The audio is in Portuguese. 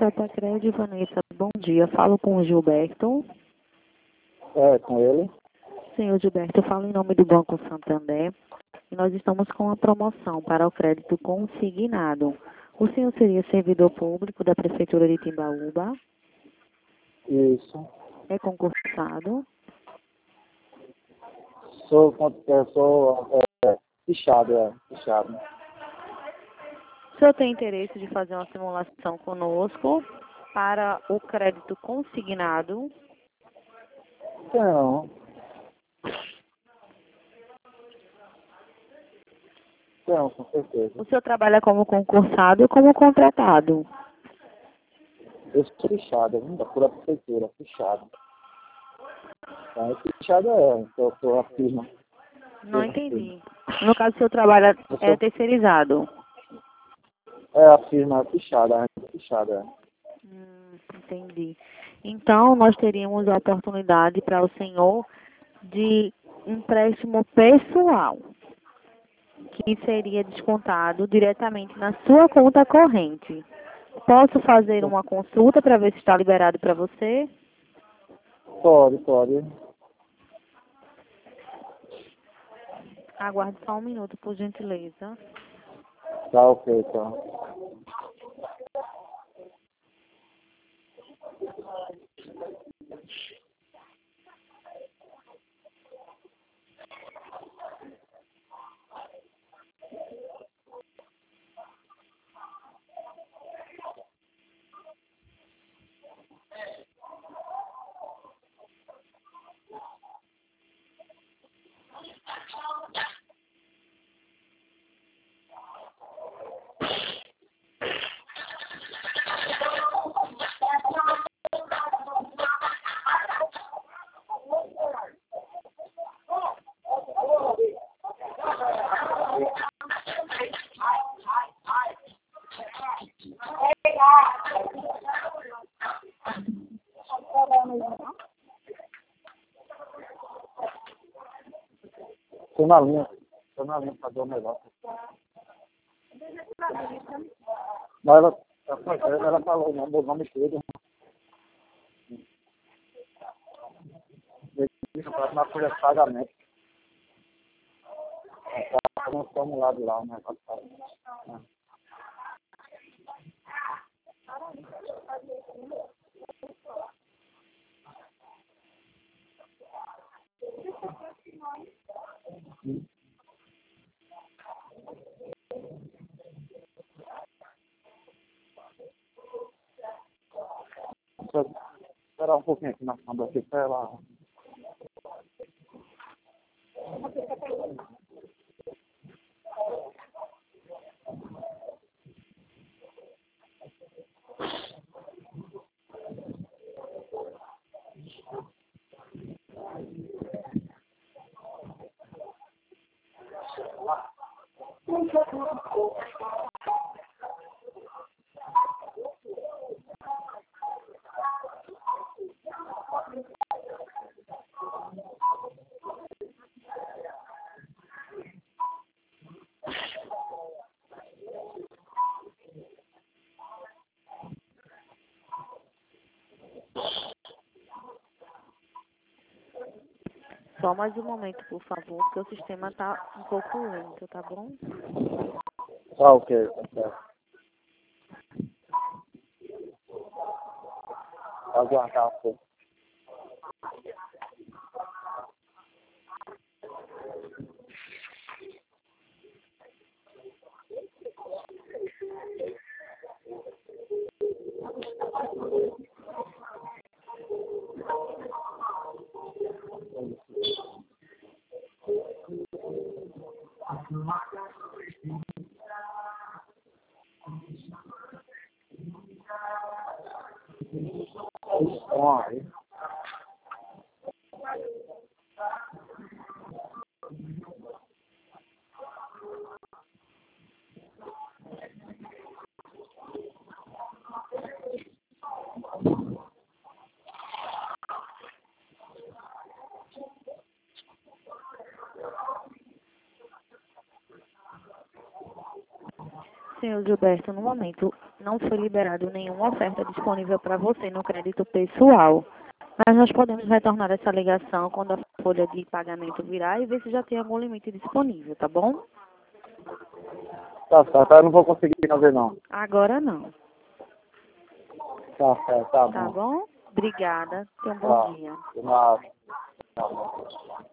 Sotacred, Vanessa, bom dia. Falo com o Gilberto. É, com ele. Senhor Gilberto, eu falo em nome do Banco Santander e nós estamos com uma promoção para o crédito consignado. O senhor seria servidor público da Prefeitura de Timbaúba? Isso. É concursado? Sou fichado. O senhor tem interesse de fazer uma simulação conosco para o crédito consignado? Não, com certeza. O senhor trabalha como concursado ou como contratado? Eu sou fichado, ainda por a prefeitura, fichado. Tá, fichado eu sou a firma. Não entendi. No caso, o senhor trabalha terceirizado? É a firma fichada, fichada. Entendi. Então, nós teríamos a oportunidade para o senhor de empréstimo pessoal, que seria descontado diretamente na sua conta corrente. Posso fazer uma consulta para ver se está liberado para você? Pode. Aguarde só um minuto, por gentileza. Tá ok, então. Tô na linha pra ver o negócio. Mas ela falou o nome todo. Uma coisa de pagamento. Tá no formulário lá, né? Esperar um pouquinho aqui na câmera aqui pra ela. Só mais um momento, por favor, porque o sistema está um pouco lento, tá bom? Tá ok, tá certo. Aguardar um pouco. Aí. Senhor Gilberto, no momento não foi liberado nenhuma oferta disponível para você no crédito pessoal. Mas nós podemos retornar essa ligação quando a folha de pagamento virar e ver se já tem algum limite disponível, tá bom? Tá certo, eu não vou conseguir fazer não. Agora não. Tá certo, tá Tá bom. bom? Obrigada. Tenha um Tá. bom dia. De nada. Tá bom.